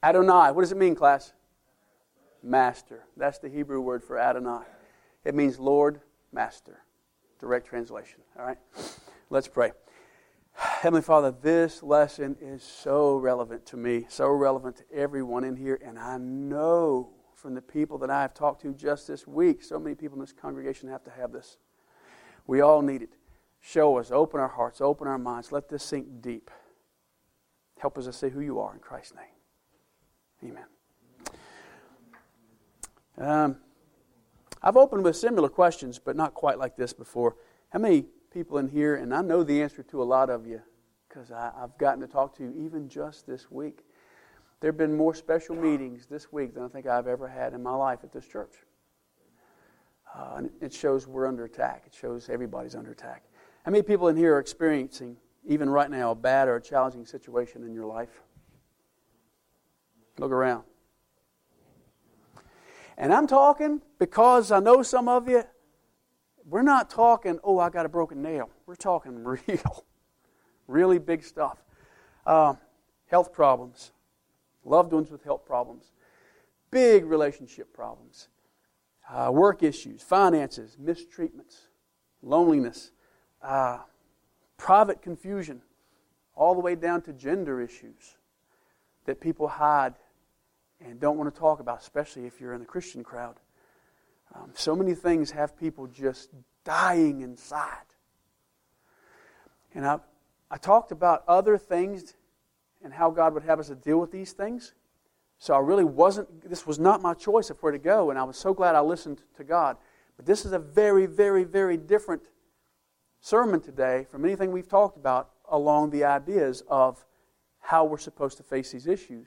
Adonai. What does it mean, class? Master. That's the Hebrew word for Adonai. It means Lord, Master. Direct translation. All right? Let's pray. Heavenly Father, this lesson is so relevant to me, so relevant to everyone in here, and I know from the people that I have talked to just this week, so many people in this congregation have to have this. We all need it. Show us, open our hearts, open our minds. Let this sink deep. Help us to see who you are in Christ's name. Amen. I've opened with similar questions, but not quite like this before. How many people in here, and I know the answer to a lot of you, because I've gotten to talk to you even just this week. There have been more special meetings this week than I think I've ever had in my life at this church. And it shows we're under attack. It shows everybody's under attack. How many people in here are experiencing, even right now, a bad or a challenging situation in your life? Look around. And I'm talking, because I know some of you, we're not talking, oh, I got a broken nail. We're talking real, really big stuff. Health problems, loved ones with health problems, big relationship problems, work issues, finances, mistreatments, loneliness, private confusion, all the way down to gender issues that people hide and don't want to talk about, especially if you're in the Christian crowd. So many things have people just dying inside. And I talked about other things and how God would have us to deal with these things. So I really this was not my choice of where to go, and I was so glad I listened to God. But this is a very, very, very different sermon today from anything we've talked about along the ideas of how we're supposed to face these issues.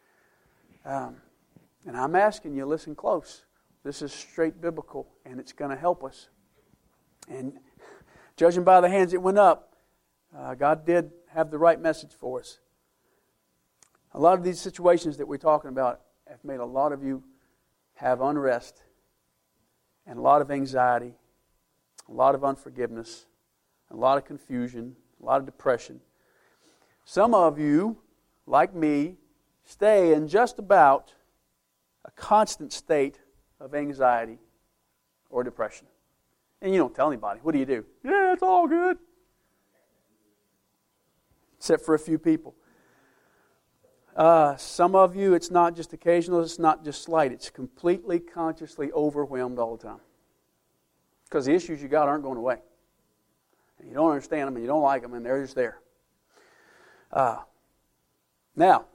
And I'm asking you, listen close. This is straight biblical, and it's going to help us. And judging by the hands it went up, God did have the right message for us. A lot of these situations that we're talking about have made a lot of you have unrest and a lot of anxiety, a lot of unforgiveness, a lot of confusion, a lot of depression. Some of you, like me, stay in just about a constant state of anxiety or depression. And you don't tell anybody. What do you do? Yeah, it's all good. Except for a few people. Some of you, it's not just occasional, it's not just slight. It's completely, consciously overwhelmed all the time. Because the issues you got aren't going away. And you don't understand them, and you don't like them, and they're just there. Now,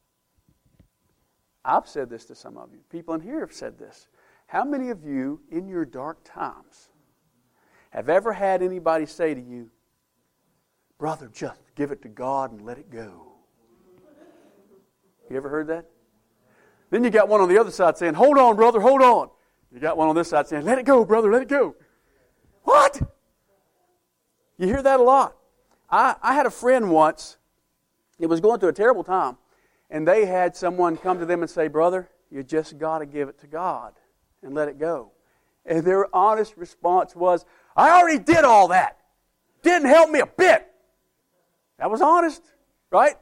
I've said this to some of you. People in here have said this. How many of you, in your dark times, have ever had anybody say to you, brother, just give it to God and let it go? You ever heard that? Then you got one on the other side saying, hold on, brother, hold on. You got one on this side saying, let it go, brother, let it go. What? You hear that a lot. I had a friend once, it was going through a terrible time, and they had someone come to them and say, brother, you just got to give it to God and let it go. And their honest response was, I already did all that. Didn't help me a bit. That was honest, right?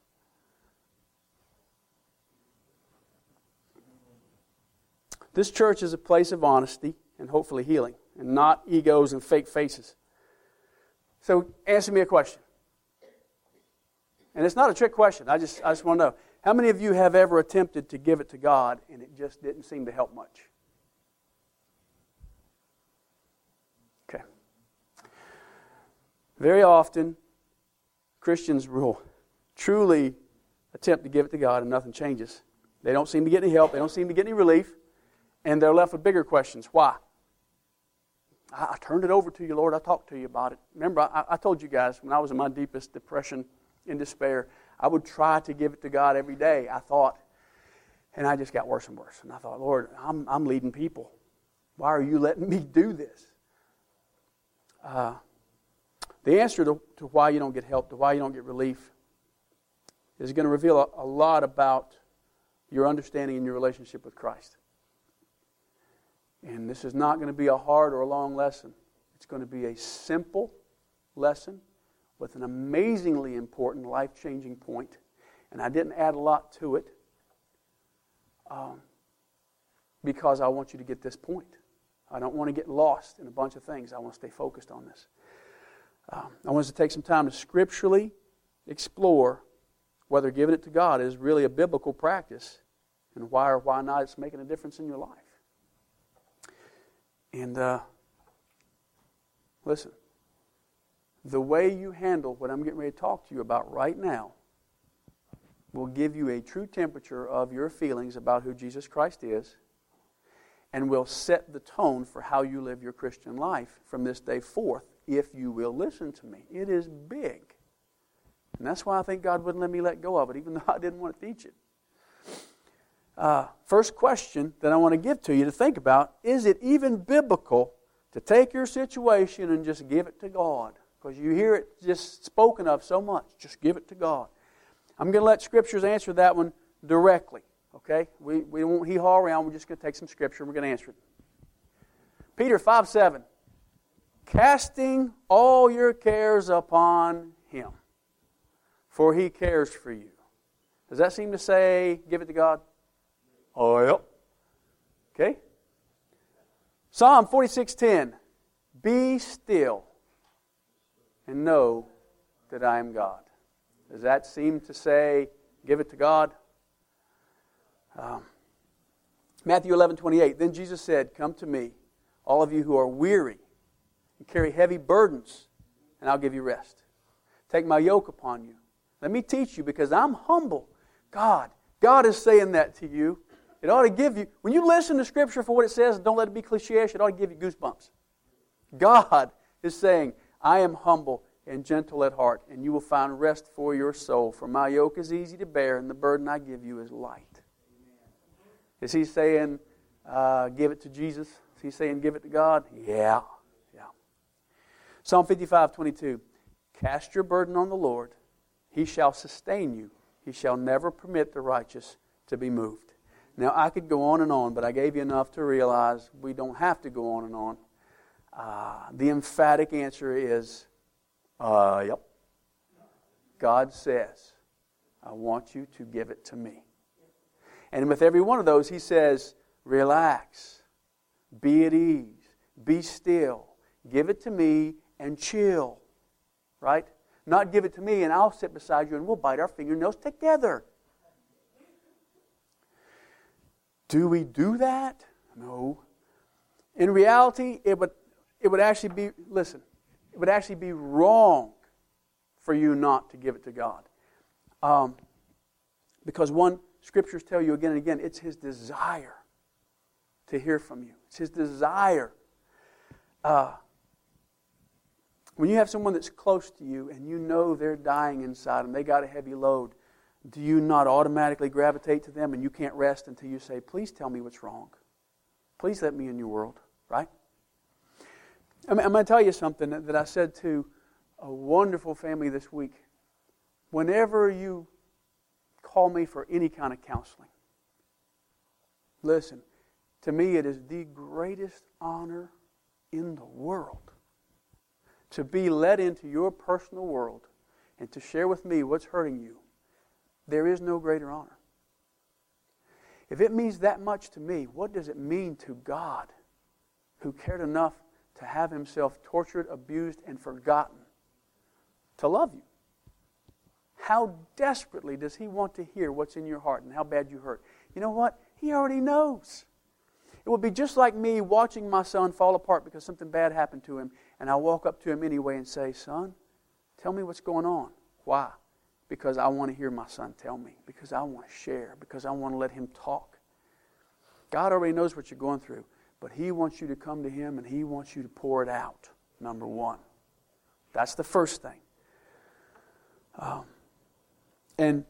This church is a place of honesty and hopefully healing, and not egos and fake faces. So answer me a question. And it's not a trick question. I just want to know. How many of you have ever attempted to give it to God and it just didn't seem to help much? Okay. Very often, Christians will truly attempt to give it to God and nothing changes. They don't seem to get any help. They don't seem to get any relief. And they're left with bigger questions. Why? I turned it over to you, Lord. I talked to you about it. Remember, I told you guys when I was in my deepest depression and despair, I would try to give it to God every day, I thought. And I just got worse and worse. And I thought, Lord, I'm leading people. Why are you letting me do this? The answer to why you don't get help, to why you don't get relief, is going to reveal a lot about your understanding and your relationship with Christ. And this is not going to be a hard or a long lesson. It's going to be a simple lesson with an amazingly important, life-changing point. And I didn't add a lot to it. because I want you to get this point. I don't want to get lost in a bunch of things. I want to stay focused on this. I want us to take some time to scripturally explore whether giving it to God is really a biblical practice and why or why not it's making a difference in your life. And listen, the way you handle what I'm getting ready to talk to you about right now will give you a true temperature of your feelings about who Jesus Christ is, and will set the tone for how you live your Christian life from this day forth, if you will listen to me. It is big. And that's why I think God wouldn't let me let go of it, even though I didn't want to teach it. First question that I want to give to you to think about, is it even biblical to take your situation and just give it to God? Because you hear it just spoken of so much. Just give it to God. I'm going to let Scriptures answer that one directly. Okay? We won't hee-haw around. We're just going to take some Scripture and we're going to answer it. Peter 5:7. Casting all your cares upon Him, for He cares for you. Does that seem to say, give it to God? Oh, yep. Okay? Psalm 46:10. Be still and know that I am God. Does that seem to say, give it to God? Matthew 11:28. Then Jesus said, come to me, all of you who are weary and carry heavy burdens, and I'll give you rest. Take my yoke upon you. Let me teach you, because I'm humble. God is saying that to you. It ought to give you, when you listen to Scripture for what it says, don't let it be cliche-ish, it ought to give you goosebumps. God is saying, I am humble and gentle at heart, and you will find rest for your soul. For my yoke is easy to bear, and the burden I give you is light. Is He saying, give it to Jesus? Is He saying, give it to God? Yeah. Psalm 55:22. Cast your burden on the Lord. He shall sustain you. He shall never permit the righteous to be moved. Now, I could go on and on, but I gave you enough to realize we don't have to go on and on. The emphatic answer is, yep. God says, I want you to give it to me. And with every one of those, He says, relax, be at ease, be still, give it to me and chill. Right? Not give it to me and I'll sit beside you and we'll bite our fingernails together. Do we do that? No. In reality, it would actually be, listen, it would actually be wrong for you not to give it to God. Because one, Scriptures tell you again and again, it's His desire to hear from you. It's His desire. When you have someone that's close to you and you know they're dying inside and they got a heavy load, do you not automatically gravitate to them and you can't rest until you say, please tell me what's wrong. Please let me in your world, right? I'm going to tell you something that I said to a wonderful family this week. Whenever you call me for any kind of counseling, listen, to me it is the greatest honor in the world to be let into your personal world and to share with me what's hurting you. There is no greater honor. If it means that much to me, what does it mean to God, who cared enough to have Himself tortured, abused, and forgotten to love you? How desperately does He want to hear what's in your heart and how bad you hurt? You know what? He already knows. It would be just like me watching my son fall apart because something bad happened to him, and I walk up to him anyway and say, son, tell me what's going on. Why? Because I want to hear my son tell me. Because I want to share. Because I want to let him talk. God already knows what you're going through, but He wants you to come to Him and He wants you to pour it out, number one. That's the first thing. And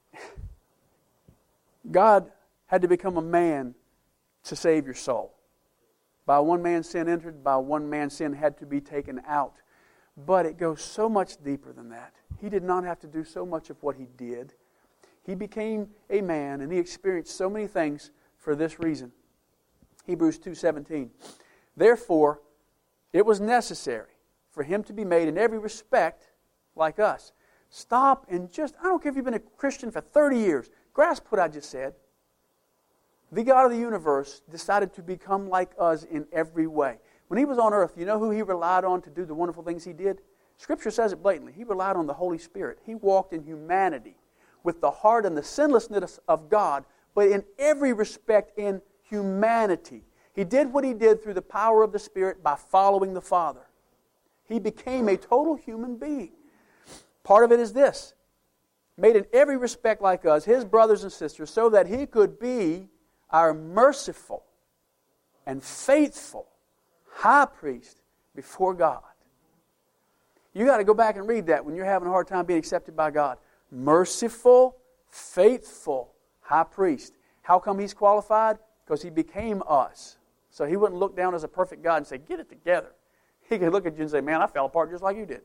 God had to become a man to save your soul. By one man sin entered, by one man sin had to be taken out. But it goes so much deeper than that. He did not have to do so much of what He did. He became a man and He experienced so many things for this reason. Hebrews 2:17. Therefore, it was necessary for Him to be made in every respect like us. Stop and just, I don't care if you've been a Christian for 30 years, grasp what I just said. the God of the universe, decided to become like us in every way. When He was on earth, you know who He relied on to do the wonderful things He did? Scripture says it blatantly. He relied on the Holy Spirit. He walked in humanity with the heart and the sinlessness of God, but in every respect in humanity. He did what He did through the power of the Spirit by following the Father. He became a total human being. Part of it is this: made in every respect like us, His brothers and sisters, so that He could be our merciful and faithful high priest before God. You got to go back and read that when you're having a hard time being accepted by God. Merciful, faithful high priest. How come He's qualified? Because He became us. So He wouldn't look down as a perfect God and say, get it together. He could look at you and say, man, I fell apart just like you did.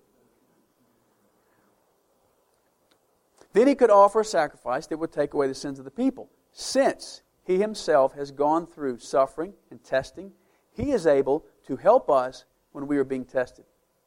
Then He could offer a sacrifice that would take away the sins of the people. Since He Himself has gone through suffering and testing, He is able to help us when we are being tested.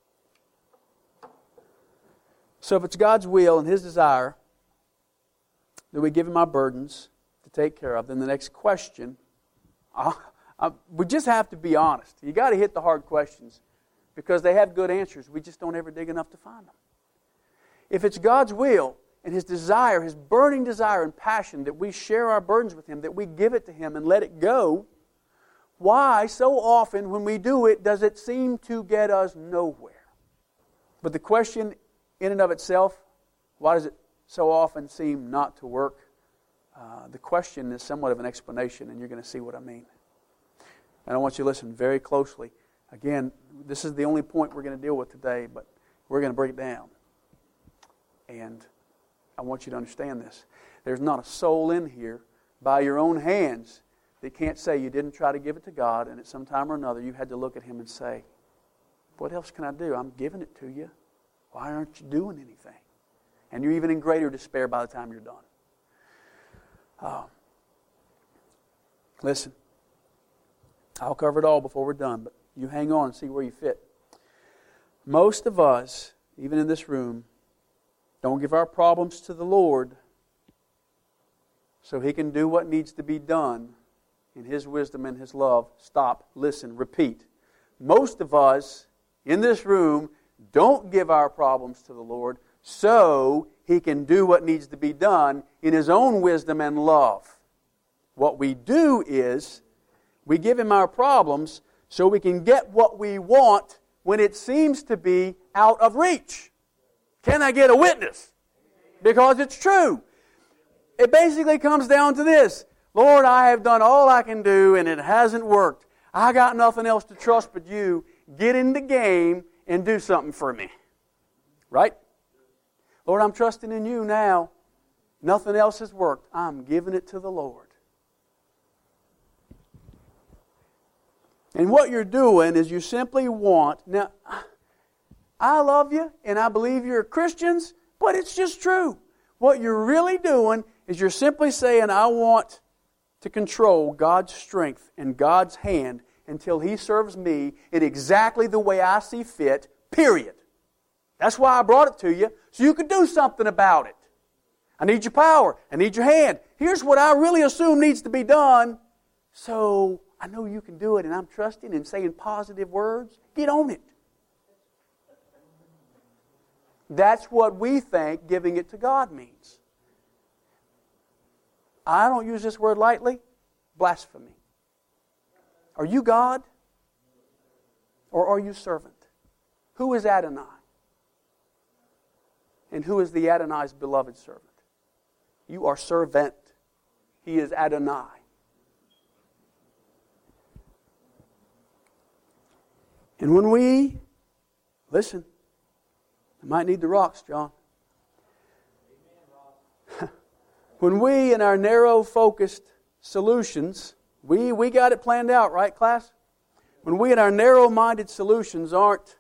So if it's God's will and His desire that we give Him our burdens to take care of, then the next question, we just have to be honest. You got to hit the hard questions because they have good answers. We just don't ever dig enough to find them. If it's God's will and His desire, His burning desire and passion that we share our burdens with Him, that we give it to Him and let it go, why so often when we do it does it seem to get us nowhere? But the question in and of itself, why does it so often seem not to work? The question is somewhat of an explanation, and you're going to see what I mean. And I want you to listen very closely. Again, this is the only point we're going to deal with today, but we're going to break it down. And I want you to understand this. There's not a soul in here by your own hands that can't say you didn't try to give it to God, and at some time or another you had to look at Him and say, what else can I do? I'm giving it to you. Why aren't you doing anything? And you're even in greater despair by the time you're done. Listen, I'll cover it all before we're done, but you hang on and see where you fit. Most of us, even in this room, don't give our problems to the Lord so He can do what needs to be done in His wisdom and His love. Stop, listen, repeat. Most of us in this room don't give our problems to the Lord so He can do what needs to be done in His own wisdom and love. What we do is we give Him our problems so we can get what we want when it seems to be out of reach. Can I get a witness? Because it's true. It basically comes down to this. Lord, I have done all I can do and it hasn't worked. I got nothing else to trust but You. Get in the game and do something for me. Right? Lord, I'm trusting in You now. Nothing else has worked. I'm giving it to the Lord. And what you're doing is you simply want... Now, I love you and I believe you're Christians, but it's just true. What you're really doing is you're simply saying, I want to control God's strength and God's hand until He serves me in exactly the way I see fit, period. That's why I brought it to you, so you could do something about it. I need your power. I need your hand. Here's what I really assume needs to be done, so I know you can do it, and I'm trusting and saying positive words. Get on it. That's what we think giving it to God means. I don't use this word lightly. Blasphemy. Are you God? Or are you servant? Who is Adonai? And who is the Adonai's beloved servant? You are servant. He is Adonai. And when we, listen, I might need the rocks, John. When we, in our narrow-focused solutions, we got it planned out, right, class? When we, in our narrow-minded solutions, aren't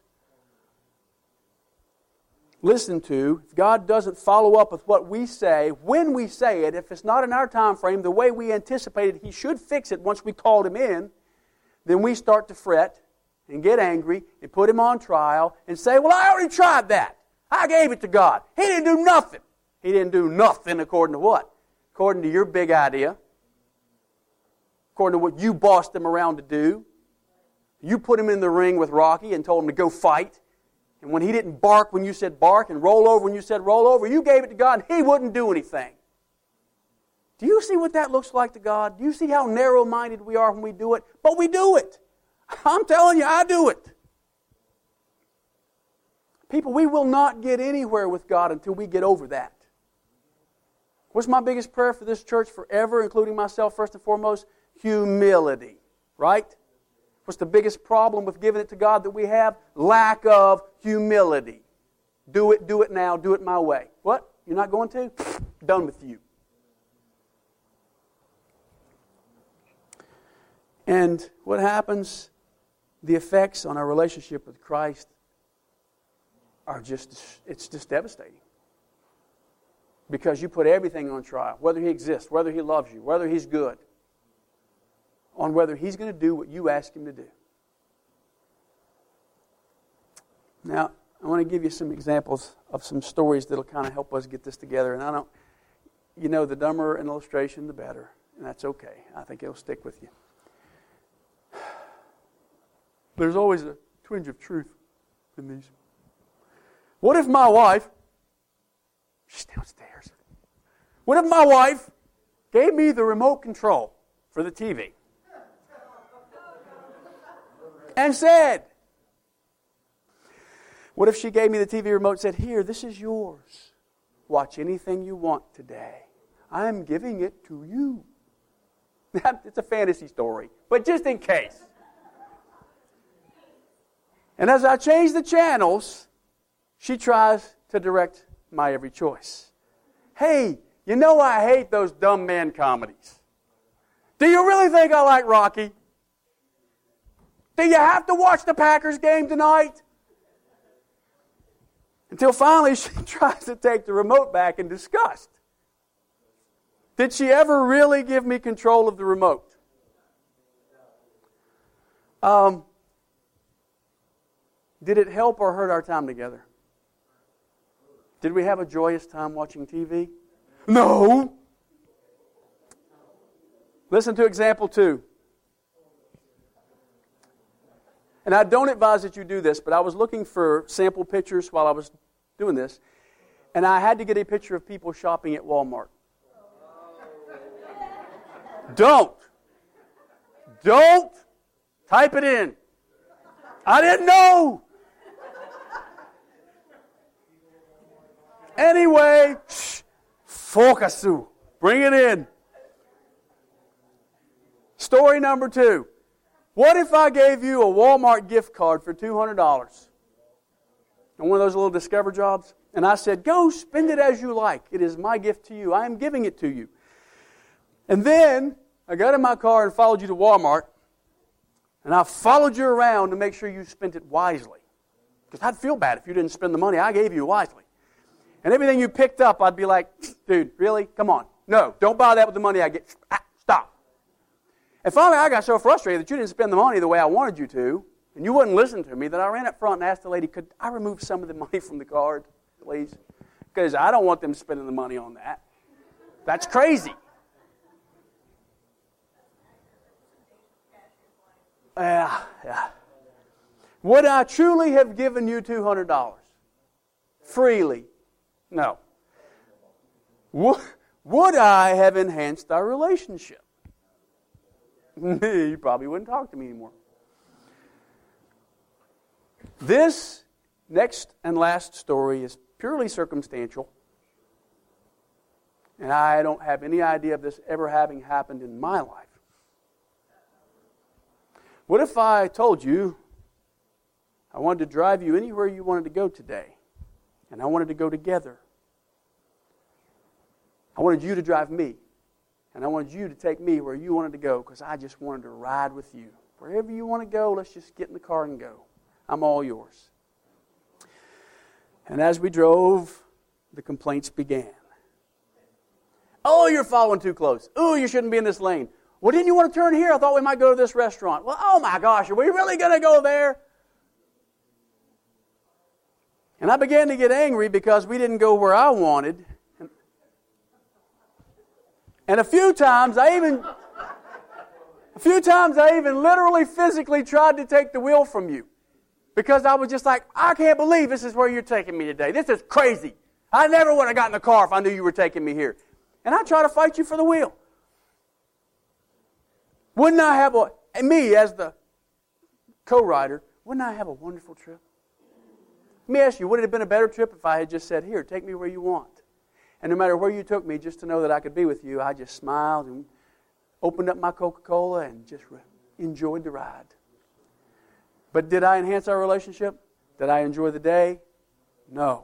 listened to, if God doesn't follow up with what we say, when we say it, if it's not in our time frame, the way we anticipated He should fix it once we called Him in, then we start to fret and get angry and put Him on trial and say, well, I already tried that. I gave it to God. He didn't do nothing. He didn't do nothing according to what? According to your big idea. according to what you bossed him around to do. You put him in the ring with Rocky and told him to go fight. And when he didn't bark when you said bark and roll over when you said roll over, you gave it to God and He wouldn't do anything. Do you see what that looks like to God? Do you see how narrow-minded we are when we do it? But we do it. I'm telling you, I do it. People, we will not get anywhere with God until we get over that. What's my biggest prayer for this church forever, including myself first and foremost? Humility. Right? What's the biggest problem with giving it to God that we have? Lack of humility. Do it now, do it my way. What? You're not going to? Done with you. And what happens? The effects on our relationship with Christ are it's just devastating. Because you put everything on trial, whether He exists, whether He loves you, whether He's good, on whether He's going to do what you ask Him to do. Now, I want to give you some examples of some stories that will kind of help us get this together. And the dumber an illustration, the better. And that's okay. I think it'll stick with you. There's always a twinge of truth in these. What if my wife, she's downstairs. What if my wife gave me the remote control for the TV and said, what if she gave me the TV remote and said, here, this is yours. Watch anything you want today. I'm giving it to you. It's a fantasy story, but just in case. And as I change the channels, she tries to direct my every choice. Hey, you know I hate those dumb man comedies. Do you really think I like Rocky? Do you have to watch the Packers game tonight? Until finally she tries to take the remote back in disgust. Did she ever really give me control of the remote? Did it help or hurt our time together? Did we have a joyous time watching TV? No. Listen to example 2. And I don't advise that you do this, but I was looking for sample pictures while I was doing this, and I had to get a picture of people shopping at Walmart. Don't type it in. I didn't know. Anyway, focasu. Bring it in. Story number 2. What if I gave you a Walmart gift card for $200 on one of those little Discover jobs? And I said, go spend it as you like. It is my gift to you. I am giving it to you. And then I got in my car and followed you to Walmart. And I followed you around to make sure you spent it wisely. Because I'd feel bad if you didn't spend the money I gave you wisely. And everything you picked up, I'd be like, dude, really? Come on. No, don't buy that with the money I get. Stop. And finally, I got so frustrated that you didn't spend the money the way I wanted you to, and you wouldn't listen to me, that I ran up front and asked the lady, could I remove some of the money from the card, please? Because I don't want them spending the money on that. That's crazy. Yeah. Would I truly have given you $200? Freely? No. Would I have enhanced our relationship? You probably wouldn't talk to me anymore. This next and last story is purely circumstantial. And I don't have any idea of this ever having happened in my life. What if I told you I wanted to drive you anywhere you wanted to go today, and I wanted to go together? I wanted you to drive me, and I wanted you to take me where you wanted to go, because I just wanted to ride with you. Wherever you want to go, let's just get in the car and go. I'm all yours. And as we drove, the complaints began. Oh, you're following too close. Oh, you shouldn't be in this lane. Well, didn't you want to turn here? I thought we might go to this restaurant. Well, oh my gosh, are we really going to go there? And I began to get angry because we didn't go where I wanted. And a few times, I few times I even literally, physically tried to take the wheel from you. Because I was just like, I can't believe this is where you're taking me today. This is crazy. I never would have gotten in the car if I knew you were taking me here. And I try to fight you for the wheel. Wouldn't I have me as the co-rider, wouldn't I have a wonderful trip? Let me ask you, would it have been a better trip if I had just said, here, take me where you want? And no matter where you took me, just to know that I could be with you, I just smiled and opened up my Coca-Cola and just enjoyed the ride. But did I enhance our relationship? Did I enjoy the day? No.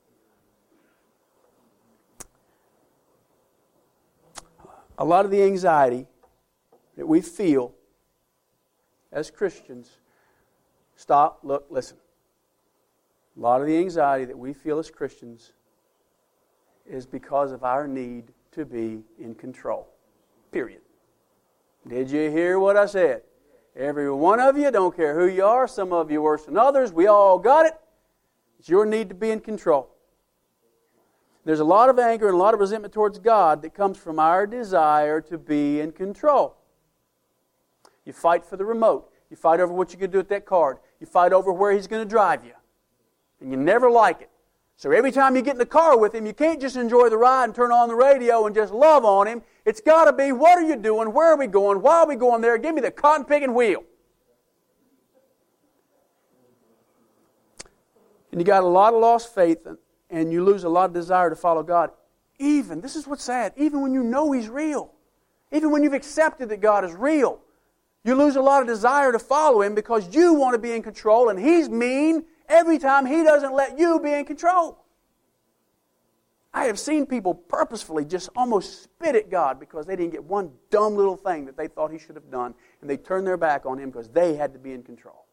A lot of the anxiety that we feel as Christians, stop, look, listen. A lot of the anxiety that we feel as Christians is because of our need to be in control. Period. Did you hear what I said? Every one of you, don't care who you are, some of you worse than others, we all got it. It's your need to be in control. There's a lot of anger and a lot of resentment towards God that comes from our desire to be in control. You fight for the remote. You fight over what you're going to do with that card. You fight over where He's going to drive you. And you never like it. So every time you get in the car with Him, you can't just enjoy the ride and turn on the radio and just love on Him. It's got to be, what are you doing? Where are we going? Why are we going there? Give me the cotton-picking wheel. And you got a lot of lost faith, and you lose a lot of desire to follow God. Even, this is what's sad, even when you know He's real, even when you've accepted that God is real, you lose a lot of desire to follow Him because you want to be in control, and He's mean every time He doesn't let you be in control. I have seen people purposefully just almost spit at God because they didn't get one dumb little thing that they thought He should have done, and they turned their back on Him because they had to be in control.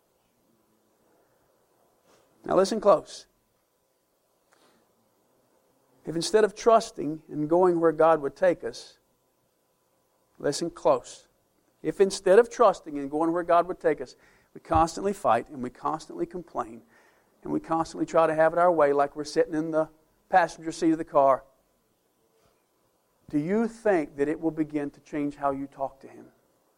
Now listen close. If instead of trusting and going where God would take us, listen close. If instead of trusting and going where God would take us, we constantly fight and we constantly complain and we constantly try to have it our way like we're sitting in the passenger seat of the car, do you think that it will begin to change how you talk to Him?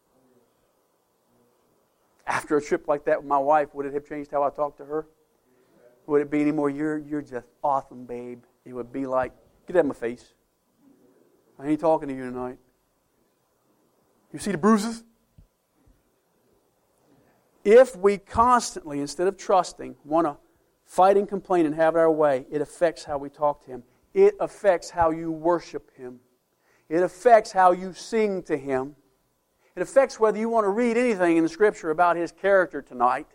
After a trip like that with my wife, would it have changed how I talked to her? Would it be any more, you're just awesome, babe? It would be like, get out of my face. I ain't talking to you tonight. You see the bruises? If we constantly, instead of trusting, want to fight and complain and have it our way, it affects how we talk to Him. It affects how you worship Him. It affects how you sing to Him. It affects whether you want to read anything in the Scripture about His character tonight.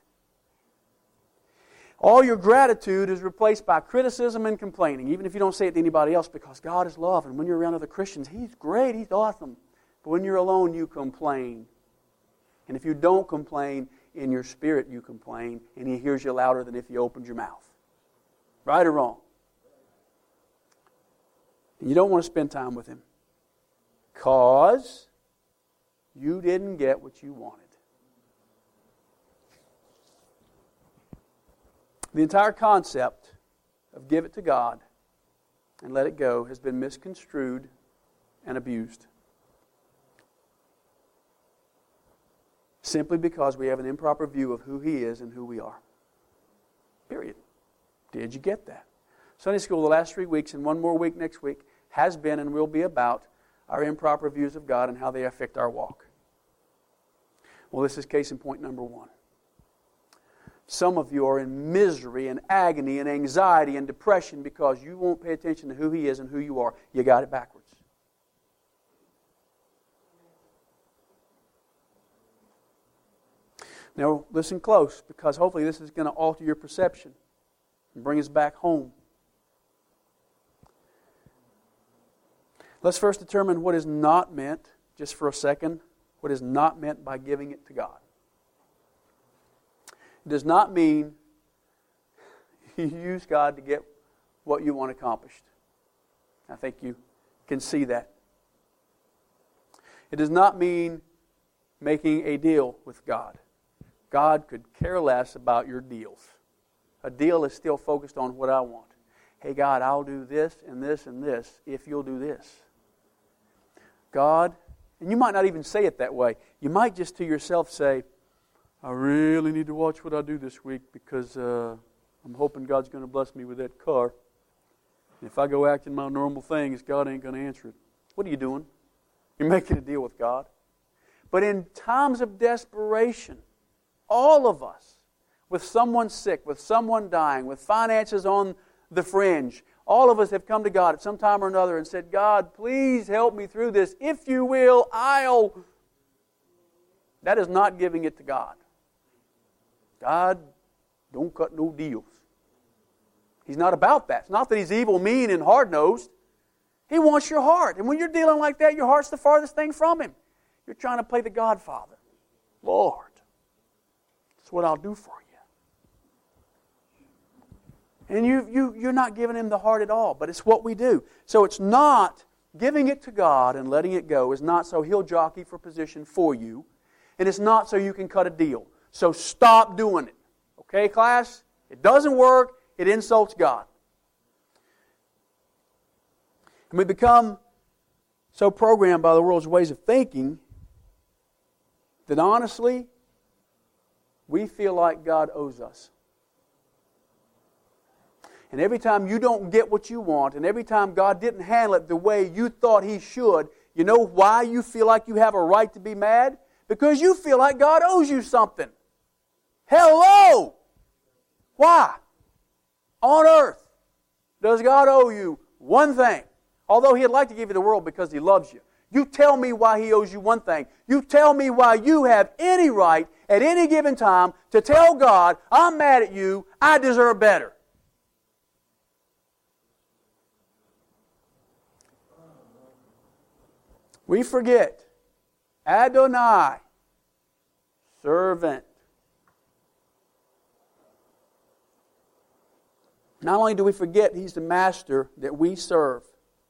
All your gratitude is replaced by criticism and complaining, even if you don't say it to anybody else, because God is love, and when you're around other Christians, He's great, He's awesome. But when you're alone, you complain. And if you don't complain, in your spirit you complain, and He hears you louder than if you opened your mouth. Right or wrong? And you don't want to spend time with Him because you didn't get what you wanted. The entire concept of give it to God and let it go has been misconstrued and abused. Simply because we have an improper view of who He is and who we are. Period. Did you get that? Sunday school the last 3 weeks and one more week next week has been and will be about our improper views of God and how they affect our walk. Well, this is case in point number 1. Some of you are in misery and agony and anxiety and depression because you won't pay attention to who He is and who you are. You got it backwards. Now, listen close, because hopefully this is going to alter your perception and bring us back home. Let's first determine what is not meant, just for a second, what is not meant by giving it to God. It does not mean you use God to get what you want accomplished. I think you can see that. It does not mean making a deal with God. God could care less about your deals. A deal is still focused on what I want. Hey God, I'll do this and this and this if you'll do this. God And you might not even say it that way. You might just to yourself say, I really need to watch what I do this week because I'm hoping God's going to bless me with that car. And if I go acting my normal things, God ain't going to answer it. What are you doing? You're making a deal with God. But in times of desperation, all of us, with someone sick, with someone dying, with finances on the fringe, all of us have come to God at some time or another and said, God, please help me through this. If you will, I'll... That is not giving it to God. God don't cut no deals. He's not about that. It's not that He's evil, mean, and hard-nosed. He wants your heart. And when you're dealing like that, your heart's the farthest thing from Him. You're trying to play the Godfather. Lord, that's what I'll do for you. And you're not giving Him the heart at all, but it's what we do. So it's not giving it to God and letting it go is not so He'll jockey for position for you, and it's not so you can cut a deal. So stop doing it. Okay, class? It doesn't work. It insults God. And we become so programmed by the world's ways of thinking that honestly, we feel like God owes us. And every time you don't get what you want, and every time God didn't handle it the way you thought He should, you know why you feel like you have a right to be mad? Because you feel like God owes you something. Hello! Why? On earth does God owe you one thing? Although He'd like to give you the world because He loves you. You tell me why He owes you one thing. You tell me why you have any right at any given time to tell God, I'm mad at you, I deserve better. We forget. Adonai, servant. Not only do we forget He's the master that we serve,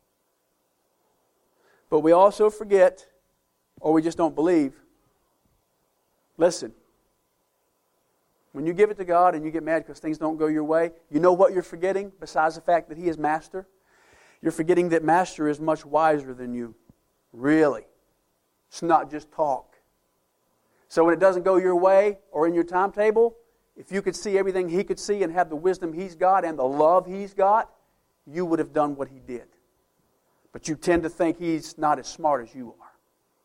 but we also forget, or we just don't believe. Listen, when you give it to God and you get mad because things don't go your way, you know what you're forgetting besides the fact that He is master? You're forgetting that master is much wiser than you. Really. It's not just talk. So when it doesn't go your way or in your timetable, if you could see everything He could see and have the wisdom He's got and the love He's got, you would have done what He did. But you tend to think He's not as smart as you are.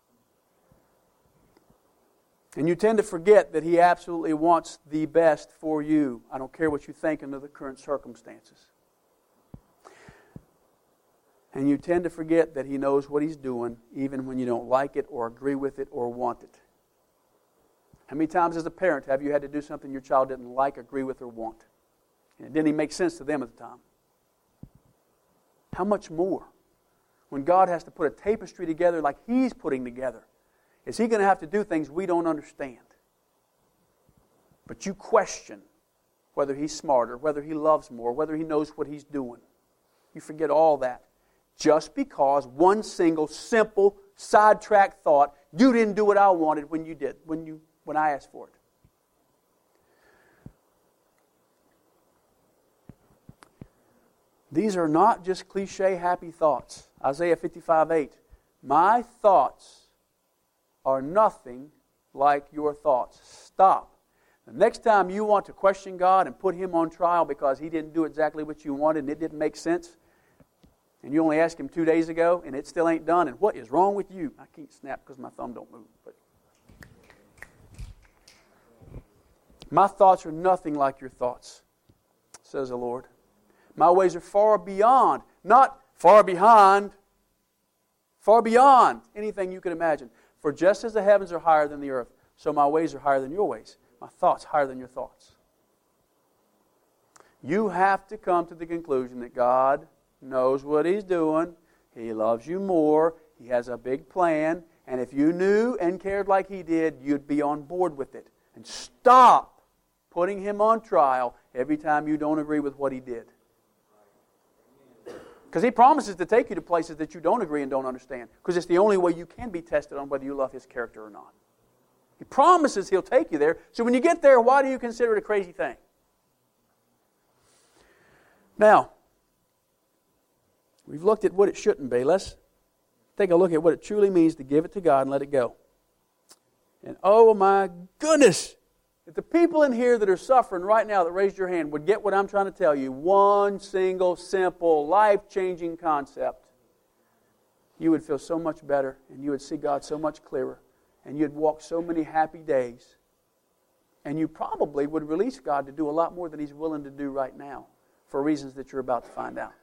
And you tend to forget that He absolutely wants the best for you. I don't care what you think under the current circumstances. And you tend to forget that He knows what He's doing even when you don't like it or agree with it or want it. How many times as a parent have you had to do something your child didn't like, agree with, or want? And it didn't even make sense to them at the time. How much more when God has to put a tapestry together like He's putting together? Is He going to have to do things we don't understand? But you question whether He's smarter, whether He loves more, whether He knows what He's doing. You forget all that. Just because one single, simple, sidetracked thought, you didn't do what I wanted when you did, when I asked for it. These are not just cliche happy thoughts. Isaiah 55:8. My thoughts are nothing like your thoughts. Stop. The next time you want to question God and put Him on trial because He didn't do exactly what you wanted and it didn't make sense, and you only asked Him 2 days ago, and it still ain't done, and what is wrong with you? I can't snap because my thumb don't move. But my thoughts are nothing like your thoughts, says the Lord. My ways are far beyond, not far behind, far beyond anything you can imagine. For just as the heavens are higher than the earth, so my ways are higher than your ways. My thoughts higher than your thoughts. You have to come to the conclusion that God knows what He's doing. He loves you more. He has a big plan. And if you knew and cared like He did, you'd be on board with it. And stop putting Him on trial every time you don't agree with what He did. Because He promises to take you to places that you don't agree and don't understand. Because it's the only way you can be tested on whether you love His character or not. He promises He'll take you there. So when you get there, why do you consider it a crazy thing? Now, we've looked at what it shouldn't be. Let's take a look at what it truly means to give it to God and let it go. And oh my goodness, if the people in here that are suffering right now that raised your hand would get what I'm trying to tell you, one single, simple, life-changing concept, you would feel so much better and you would see God so much clearer and you'd walk so many happy days. And you probably would release God to do a lot more than He's willing to do right now for reasons that you're about to find out.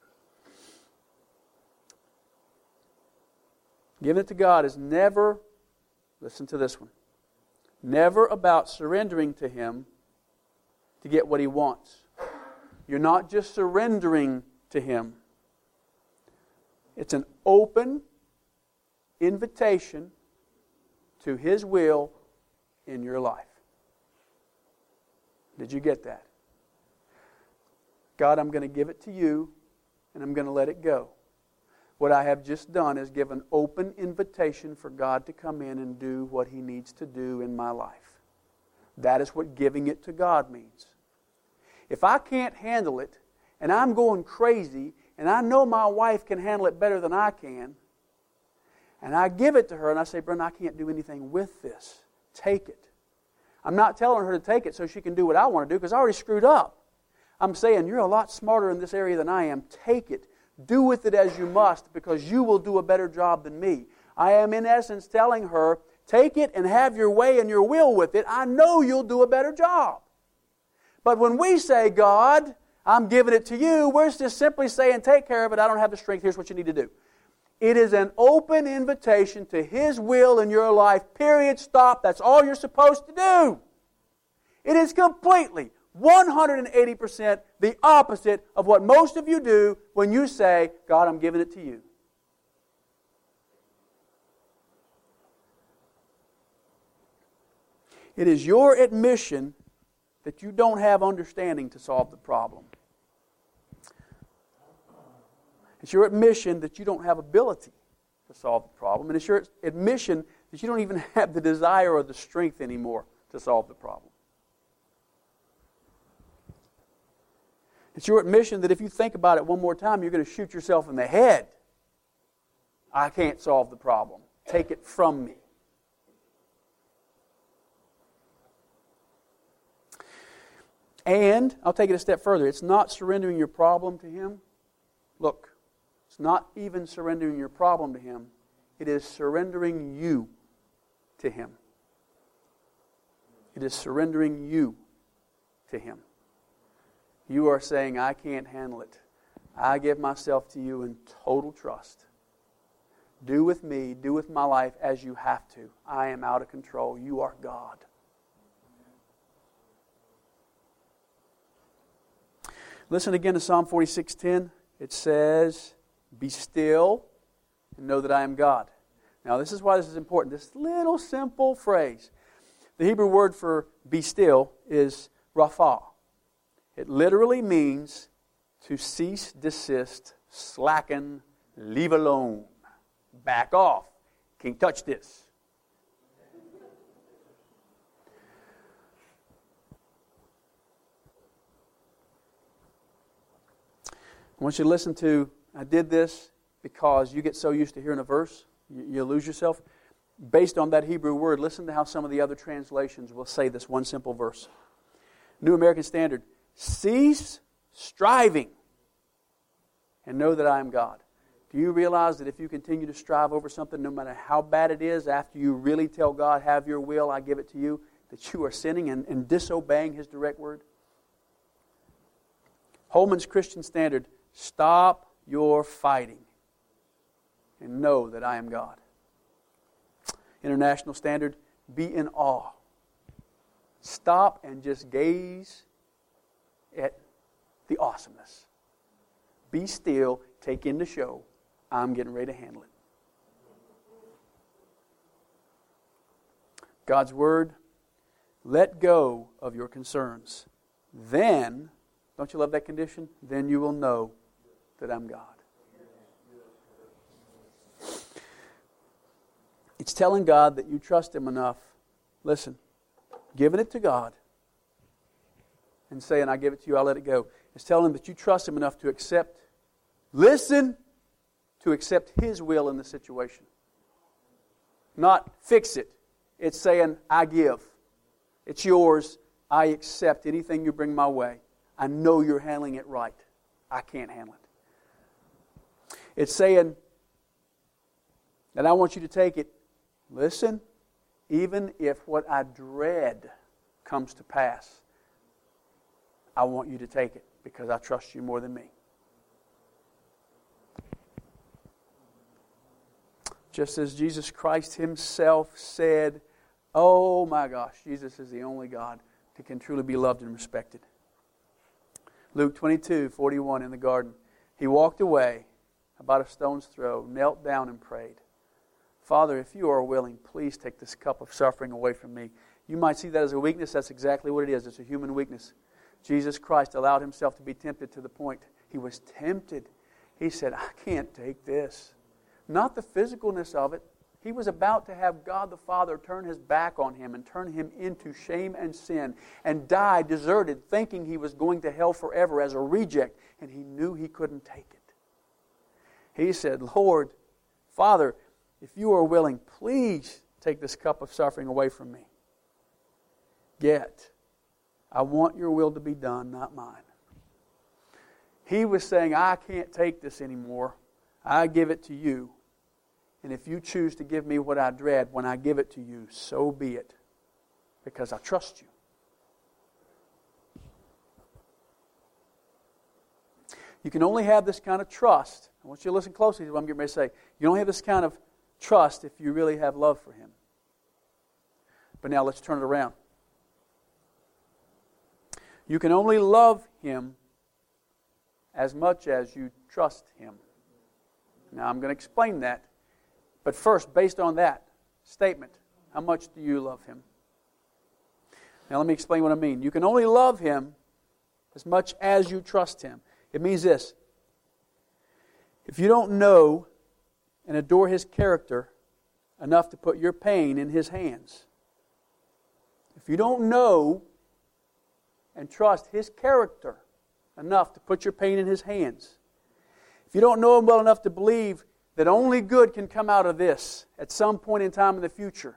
Giving it to God is never, listen to this one, never about surrendering to Him to get what He wants. You're not just surrendering to Him. It's an open invitation to His will in your life. Did you get that? God, I'm going to give it to you, and I'm going to let it go. What I have just done is give an open invitation for God to come in and do what He needs to do in my life. That is what giving it to God means. If I can't handle it, and I'm going crazy, and I know my wife can handle it better than I can, and I give it to her, and I say, Brenda, I can't do anything with this. Take it. I'm not telling her to take it so she can do what I want to do, because I already screwed up. I'm saying, you're a lot smarter in this area than I am. Take it. Do with it as you must, because you will do a better job than me. I am, in essence, telling her, take it and have your way and your will with it. I know you'll do a better job. But when we say, God, I'm giving it to you, we're just simply saying, take care of it. I don't have the strength. Here's what you need to do. It is an open invitation to His will in your life. Period. Stop. That's all you're supposed to do. It is completely, 180% the opposite of what most of you do when you say, God, I'm giving it to you. It is your admission that you don't have understanding to solve the problem. It's your admission that you don't have ability to solve the problem. And it's your admission that you don't even have the desire or the strength anymore to solve the problem. It's your admission that if you think about it one more time, you're going to shoot yourself in the head. I can't solve the problem. Take it from me. And I'll take it a step further. It's not surrendering your problem to Him. Look, it's not even surrendering your problem to Him. It is surrendering you to Him. It is surrendering you to Him. You are saying, I can't handle it. I give myself to you in total trust. Do with me, do with my life as you have to. I am out of control. You are God. Listen again to Psalm 46:10. It says, be still and know that I am God. Now this is why this is important. This little simple phrase. The Hebrew word for be still is rapha. It literally means to cease, desist, slacken, leave alone, back off. Can't touch this. I want you to listen to, I did this because you get so used to hearing a verse, you lose yourself. Based on that Hebrew word, listen to how some of the other translations will say this one simple verse. New American Standard. Cease striving and know that I am God. Do you realize that if you continue to strive over something, no matter how bad it is, after you really tell God, have your will, I give it to you, that you are sinning and disobeying His direct word? Holman's Christian Standard, stop your fighting and know that I am God. International Standard, be in awe. Stop and just gaze at the awesomeness. Be still, take in the show. I'm getting ready to handle it. God's Word, let go of your concerns. Then, don't you love that condition? Then you will know that I'm God. It's telling God that you trust Him enough. Listen, giving it to God and saying, I give it to you, I'll let it go. It's telling Him that you trust Him enough to accept, listen, to accept His will in the situation. Not fix it. It's saying, I give. It's yours. I accept anything you bring my way. I know you're handling it right. I can't handle it. It's saying that I want you to take it. Listen, even if what I dread comes to pass, I want you to take it because I trust you more than me. Just as Jesus Christ Himself said, oh my gosh, Jesus is the only God that can truly be loved and respected. Luke 22:41 in the garden. He walked away about a stone's throw, knelt down and prayed, Father, if you are willing, please take this cup of suffering away from me. You might see that as a weakness. That's exactly what it is. It's a human weakness. Jesus Christ allowed Himself to be tempted to the point He was tempted. He said, I can't take this. Not the physicalness of it. He was about to have God the Father turn His back on Him and turn Him into shame and sin and die deserted, thinking He was going to hell forever as a reject, and He knew He couldn't take it. He said, Lord, Father, if you are willing, please take this cup of suffering away from me. Yet, I want your will to be done, not mine. He was saying, I can't take this anymore. I give it to you. And if you choose to give me what I dread when I give it to you, so be it. Because I trust you. You can only have this kind of trust. I want you to listen closely to what I'm getting ready to say. You only have this kind of trust if you really have love for Him. But now let's turn it around. You can only love Him as much as you trust Him. Now I'm going to explain that. But first, based on that statement, how much do you love Him? Now let me explain what I mean. You can only love Him as much as you trust Him. It means this. If you don't know and adore His character enough to put your pain in His hands, if you don't know and trust His character enough to put your pain in His hands, if you don't know Him well enough to believe that only good can come out of this at some point in time in the future,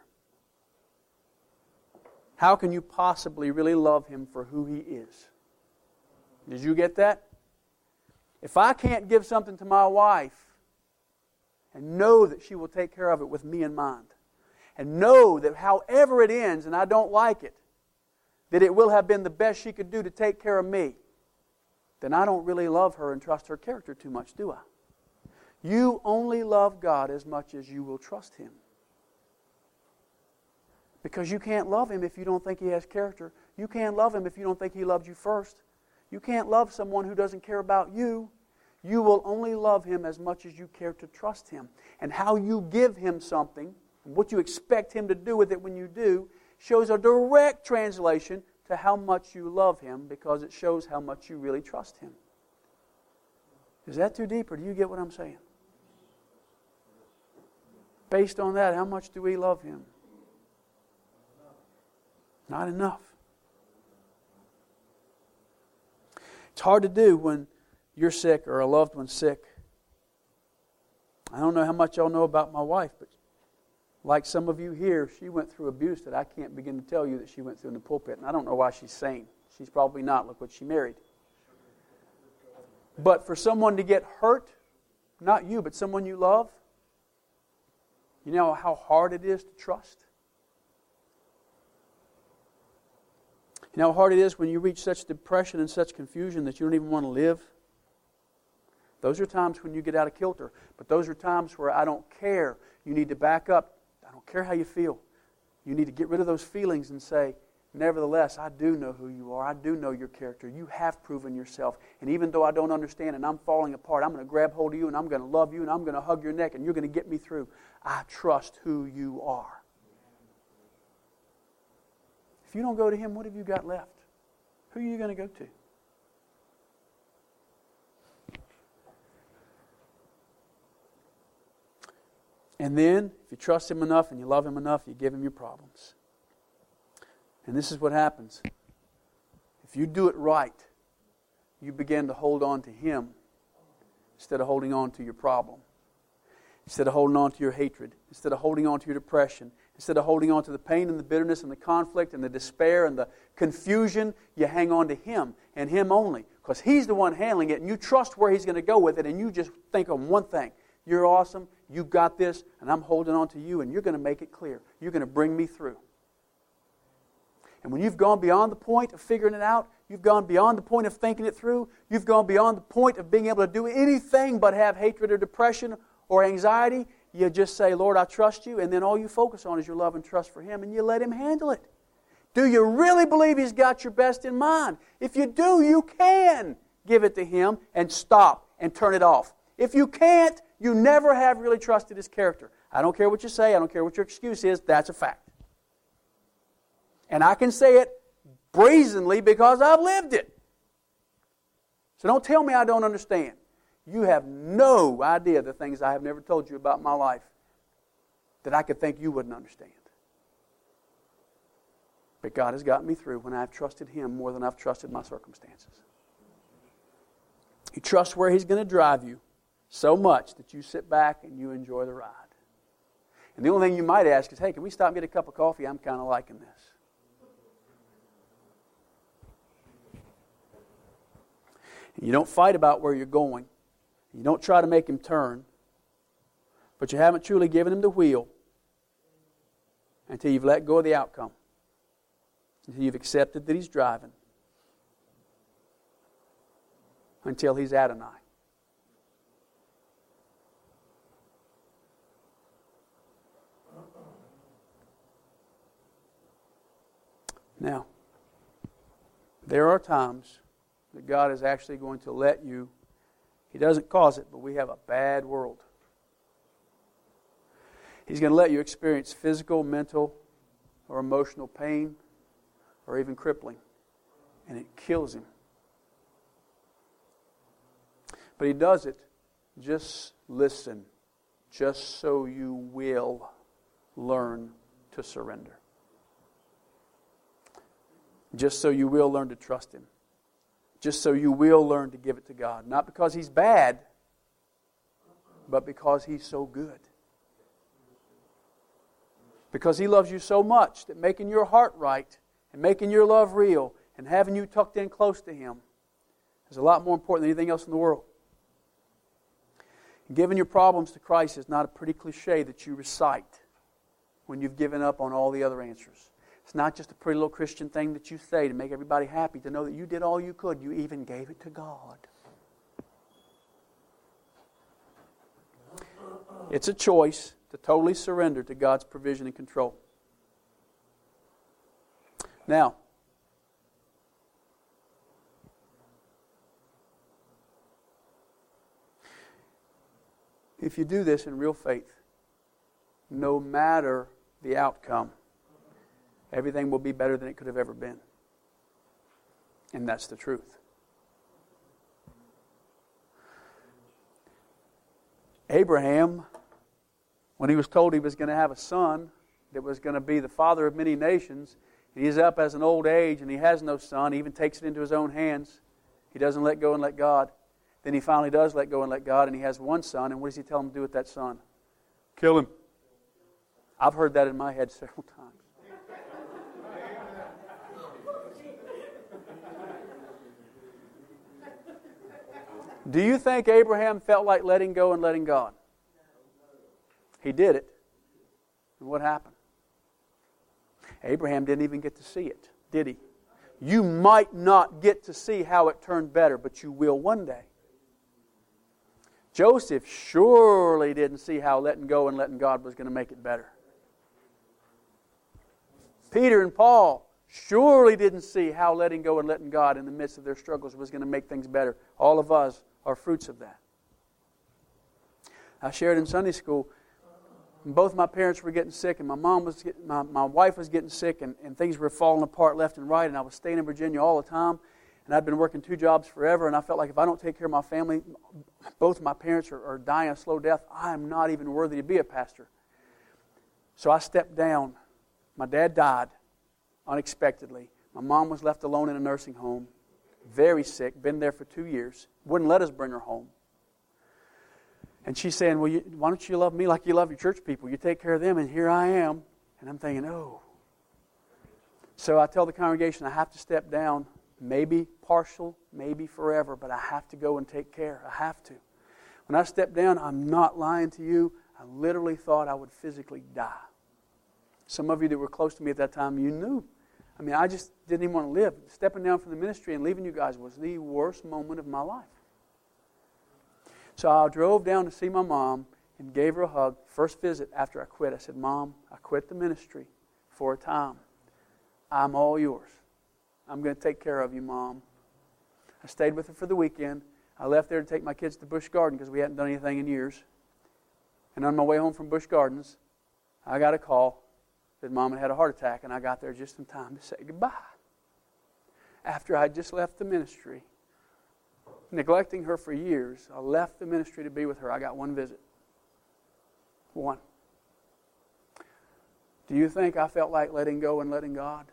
how can you possibly really love Him for who He is? Did you get that? If I can't give something to my wife and know that she will take care of it with me in mind, and know that however it ends and I don't like it, that it will have been the best she could do to take care of me, then I don't really love her and trust her character too much, do I? You only love God as much as you will trust Him. Because you can't love Him if you don't think He has character. You can't love Him if you don't think He loved you first. You can't love someone who doesn't care about you. You will only love Him as much as you care to trust Him. And how you give Him something, and what you expect Him to do with it when you do, shows a direct translation to how much you love Him, because it shows how much you really trust Him. Is that too deep, or do you get what I'm saying? Based on that, how much do we love Him? Not enough. It's hard to do when you're sick or a loved one's sick. I don't know how much y'all know about my wife, but like some of you here, she went through abuse that I can't begin to tell you that she went through in the pulpit. And I don't know why she's sane. She's probably not. Look what she married. But for someone to get hurt, not you, but someone you love, you know how hard it is to trust? You know how hard it is when you reach such depression and such confusion that you don't even want to live? Those are times when you get out of kilter. But those are times where I don't care. You need to back up. I don't care how you feel. You need to get rid of those feelings and say, nevertheless, I do know who you are. I do know your character. You have proven yourself. And even though I don't understand and I'm falling apart, I'm going to grab hold of you and I'm going to love you and I'm going to hug your neck and you're going to get me through. I trust who you are. If you don't go to Him, what have you got left? Who are you going to go to? And then, if you trust Him enough and you love Him enough, you give Him your problems. And this is what happens. If you do it right, you begin to hold on to Him instead of holding on to your problem. Instead of holding on to your hatred, instead of holding on to your depression, instead of holding on to the pain and the bitterness and the conflict and the despair and the confusion, you hang on to Him and Him only. Because He's the one handling it, and you trust where He's going to go with it, and you just think of one thing. You're awesome, you got this, and I'm holding on to you, and you're going to make it clear. You're going to bring me through. And when you've gone beyond the point of figuring it out, you've gone beyond the point of thinking it through, you've gone beyond the point of being able to do anything but have hatred or depression or anxiety, you just say, Lord, I trust you, and then all you focus on is your love and trust for Him, and you let Him handle it. Do you really believe He's got your best in mind? If you do, you can give it to Him and stop and turn it off. If you can't, you never have really trusted His character. I don't care what you say, I don't care what your excuse is, that's a fact. And I can say it brazenly because I've lived it. So don't tell me I don't understand. You have no idea the things I have never told you about my life that I could think you wouldn't understand. But God has gotten me through when I've trusted Him more than I've trusted my circumstances. You trust where He's going to drive you so much that you sit back and you enjoy the ride. And the only thing you might ask is, hey, can we stop and get a cup of coffee? I'm kind of liking this. You don't fight about where you're going. You don't try to make Him turn. But you haven't truly given Him the wheel until you've let go of the outcome. Until you've accepted that He's driving. Until He's Adonai. Now, there are times that God is actually going to let you. He doesn't cause it, but we have a bad world. He's going to let you experience physical, mental, or emotional pain, or even crippling. And it kills Him. But He does it, just listen, just so you will learn to surrender. Just so you will learn to trust Him. Just so you will learn to give it to God. Not because He's bad, but because He's so good. Because He loves you so much that making your heart right and making your love real and having you tucked in close to Him is a lot more important than anything else in the world. And giving your problems to Christ is not a pretty cliche that you recite when you've given up on all the other answers. It's not just a pretty little Christian thing that you say to make everybody happy, to know that you did all you could. You even gave it to God. It's a choice to totally surrender to God's provision and control. Now, if you do this in real faith, no matter the outcome, everything will be better than it could have ever been. And that's the truth. Abraham, when he was told he was going to have a son that was going to be the father of many nations, and he's up as an old age and he has no son, he even takes it into his own hands. He doesn't let go and let God. Then he finally does let go and let God, and he has one son, and what does He tell him to do with that son? Kill him. I've heard that in my head several times. Do you think Abraham felt like letting go and letting God? He did it. And what happened? Abraham didn't even get to see it, did he? You might not get to see how it turned better, but you will one day. Joseph surely didn't see how letting go and letting God was going to make it better. Peter and Paul surely didn't see how letting go and letting God in the midst of their struggles was going to make things better. All of us are fruits of that. I shared in Sunday school, both my parents were getting sick, and my wife was getting sick, and things were falling apart left and right, and I was staying in Virginia all the time, and I'd been working 2 jobs forever, and I felt like if I don't take care of my family, both my parents are dying a slow death, I am not even worthy to be a pastor. So I stepped down. My dad died unexpectedly. My mom was left alone in a nursing home, very sick, been there for 2 years, wouldn't let us bring her home. And she's saying, well, why don't you love me like you love your church people? You take care of them, and here I am. And I'm thinking, oh. So I tell the congregation I have to step down, maybe partial, maybe forever, but I have to go and take care. I have to. When I stepped down, I'm not lying to you, I literally thought I would physically die. Some of you that were close to me at that time, you knew. I mean, I just didn't even want to live. Stepping down from the ministry and leaving you guys was the worst moment of my life. So I drove down to see my mom and gave her a hug. First visit after I quit, I said, Mom, I quit the ministry for a time. I'm all yours. I'm going to take care of you, Mom. I stayed with her for the weekend. I left there to take my kids to Busch Garden because we hadn't done anything in years. And on my way home from Busch Gardens, I got a call that Mom had had a heart attack, and I got there just in time to say goodbye. After I just left the ministry, neglecting her for years, I left the ministry to be with her. I got one visit. One. Do you think I felt like letting go and letting God?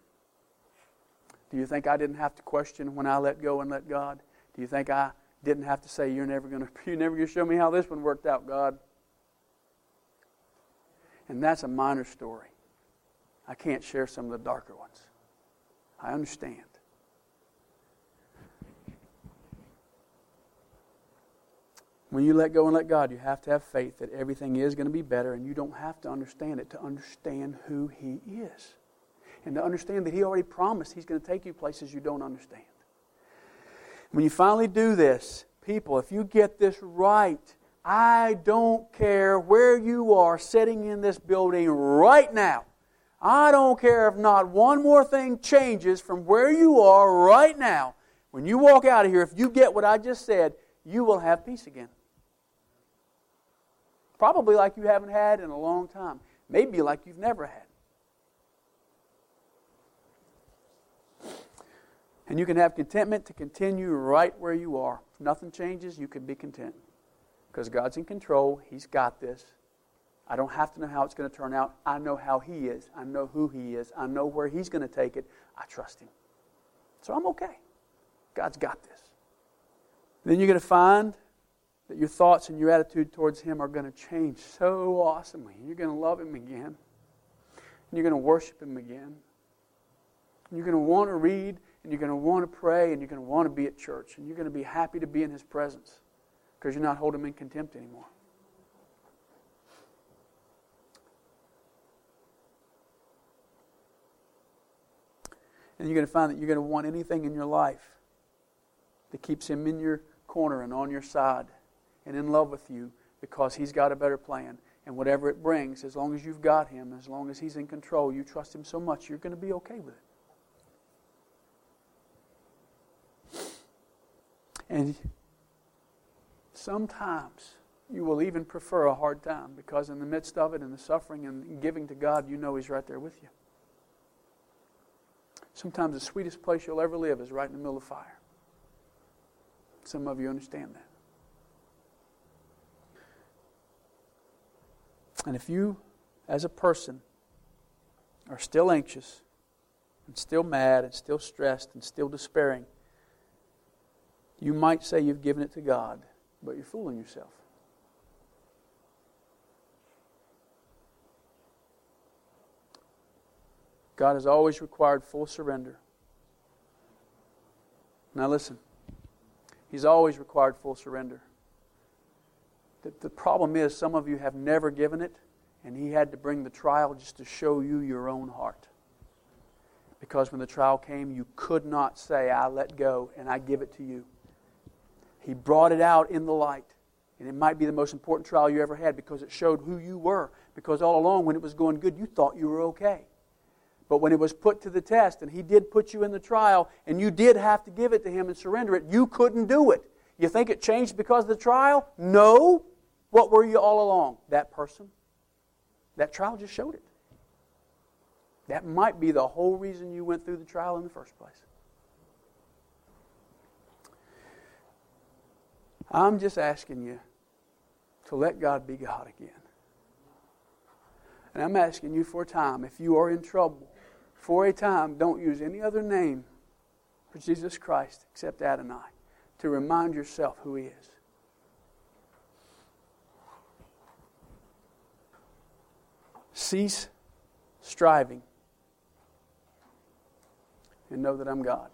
Do you think I didn't have to question when I let go and let God? Do you think I didn't have to say, you're never going to show me how this one worked out, God? And that's a minor story. I can't share some of the darker ones. I understand. When you let go and let God, you have to have faith that everything is going to be better, and you don't have to understand it to understand who He is. And to understand that He already promised He's going to take you places you don't understand. When you finally do this, people, if you get this right, I don't care where you are sitting in this building right now. I don't care if not one more thing changes from where you are right now. When you walk out of here, if you get what I just said, you will have peace again. Probably like you haven't had in a long time. Maybe like you've never had. And you can have contentment to continue right where you are. If nothing changes, you can be content. Because God's in control. He's got this. I don't have to know how it's going to turn out. I know how He is. I know who He is. I know where He's going to take it. I trust Him. So I'm okay. God's got this. Then you're going to find that your thoughts and your attitude towards Him are going to change so awesomely. You're going to love Him again. And you're going to worship Him again. And you're going to want to read, and you're going to want to pray, and you're going to want to be at church. And you're going to be happy to be in His presence because you're not holding Him in contempt anymore. And you're going to find that you're going to want anything in your life that keeps Him in your corner and on your side and in love with you because He's got a better plan. And whatever it brings, as long as you've got Him, as long as He's in control, you trust Him so much, you're going to be okay with it. And sometimes you will even prefer a hard time because in the midst of it and the suffering and giving to God, you know He's right there with you. Sometimes the sweetest place you'll ever live is right in the middle of fire. Some of you understand that. And if you, as a person, are still anxious and still mad and still stressed and still despairing, you might say you've given it to God, but you're fooling yourself. God has always required full surrender. Now listen, He's always required full surrender. The problem is some of you have never given it, and He had to bring the trial just to show you your own heart. Because when the trial came, you could not say, I let go and I give it to you. He brought it out in the light. And it might be the most important trial you ever had because it showed who you were. Because all along when it was going good, you thought you were okay. But when it was put to the test, and He did put you in the trial, and you did have to give it to Him and surrender it, you couldn't do it. You think it changed because of the trial? No. What were you all along? That person. That trial just showed it. That might be the whole reason you went through the trial in the first place. I'm just asking you to let God be God again. And I'm asking you for a time, if you are in trouble, for a time, don't use any other name for Jesus Christ except Adonai, to remind yourself who He is. Cease striving and know that I'm God.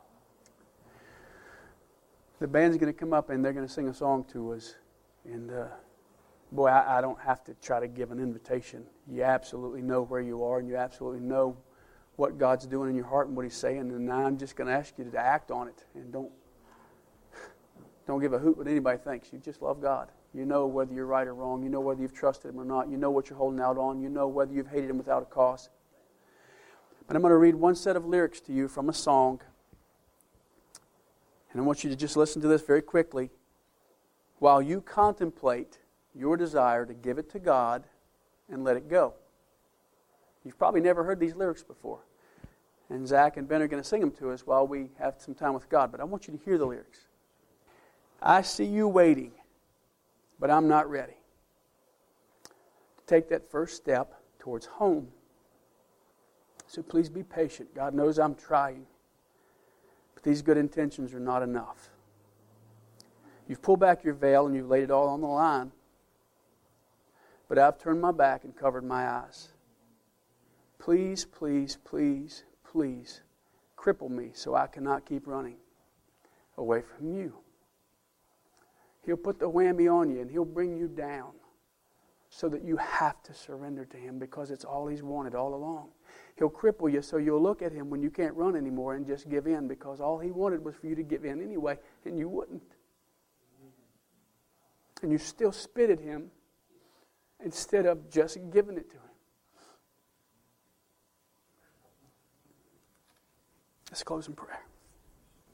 The band's going to come up and they're going to sing a song to us. And boy, I don't have to try to give an invitation. You absolutely know where you are, and you absolutely know what God's doing in your heart and what He's saying. And I'm just going to ask you to act on it. And don't give a hoot what anybody thinks. You just love God. You know whether you're right or wrong. You know whether you've trusted Him or not. You know what you're holding out on. You know whether you've hated Him without a cause. But I'm going to read one set of lyrics to you from a song. And I want you to just listen to this very quickly. While you contemplate your desire to give it to God and let it go. You've probably never heard these lyrics before. And Zach and Ben are going to sing them to us while we have some time with God. But I want you to hear the lyrics. I see you waiting, but I'm not ready to take that first step towards home. So please be patient. God knows I'm trying. But these good intentions are not enough. You've pulled back your veil and you've laid it all on the line. But I've turned my back and covered my eyes. Please, please, please, please cripple me so I cannot keep running away from you. He'll put the whammy on you and He'll bring you down so that you have to surrender to Him because it's all He's wanted all along. He'll cripple you so you'll look at Him when you can't run anymore and just give in because all He wanted was for you to give in anyway and you wouldn't. And you still spit at Him instead of just giving it to Him. Let's close in prayer.